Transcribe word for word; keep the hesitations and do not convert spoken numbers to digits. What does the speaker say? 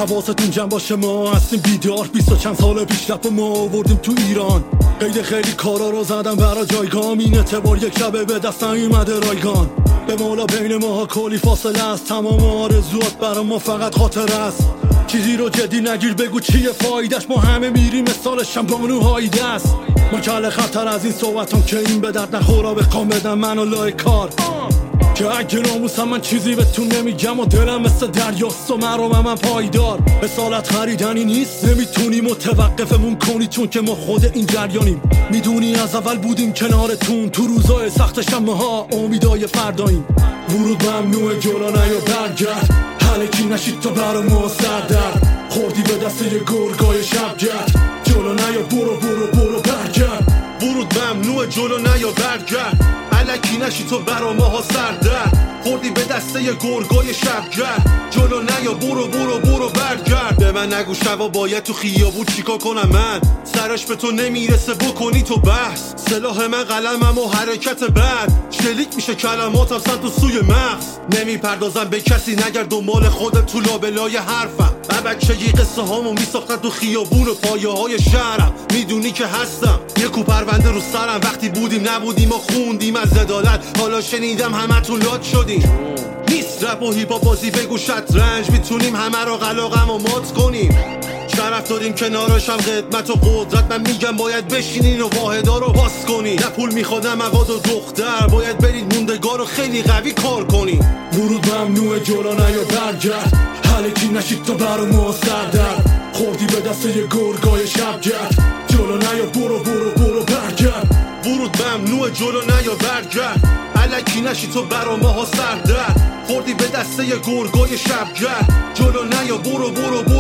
حواستون جمع باشه ما هستیم بیدار. بیست و چند سال پیش رپ ما آوردیم تو ایران. قید خیلی کارا رو زدم برا جایگام. این اعتبار یک شبه به دست نیومده رایگان. به مولا بین ماها کلی فاصله است. تمام آرزوات برا ما فقط خاطر است. چیزی رو جدی نگیر بگو چیه فایدش. ما همه میریم مثال شمبانوهای دست. ما کل خطر از این صحبتان که این به درد نخورا بخوام بدم منو لای کار. که اگه ناموسم من چیزی بهتون نمیگم و دلم مثل دریاست و مرام من پایدار. اصالت خریدنی نیست نمیتونی متوقفمون کنی چون که ما خود این جریانیم. میدونی از اول بودیم کنارتون تو روزای سخت شمه ها امیدای فرداییم. ورود ممنوع جلو نیا برگرد. حلکی نشید تا برا ما سردرد. خوردی به دست یه گرگای شبگرد. جلو نیا برو برو برو برگرد. ورود ممنوع جلو نیا برگرد. الکی نشی تو برا ماها سردرد. خوردی به دسته ی گرگای شبگرد. جلو نیا برو برو برو برگرد. به من نگو شبا باید تو خیابون چیکار کنم من. سرش به تو نمیرسه بکنی تو بحث. سلاح من قلمم و حرکت بد. شلیک میشه کلماتم سمت و سوی مغز. نمیپردازم به کسی نگرد دنبال خودت تو لابلای حرفم. من بچگی قصه هامو میساختم تو خیابون و پایه های شهرم. میدونی که هستم یکو پرونده رو سرم. وقتی بودیم نبودیم و خوندیم از عدالت. حالا شنیدم همه تو لات شدیم. نیست رپ و هیپا بازی بگو شطرنج. میتونیم همه رو قلاقم و مات کنیم. شرف داریم کنارشم قدمت و قدرت. من میگم باید بشینین و واحدا رو باز کنین. نه پول میخوادم مواد و دختر. باید برید موندگار رو خیلی قوی کار کنین. ورود ممنوع جلو نیا برگرد. حلکی نشید تا برا ما سردرد. خوردی به دست یه گرگای شبگرد. جلو نیا برو برو برو برگرد. ورود ممنوع جلو نیا برگرد. الکی نشی تو برا ماها سردرد. خوردی به دسته ی گرگای شبگرد. جلو نیا برو برو برو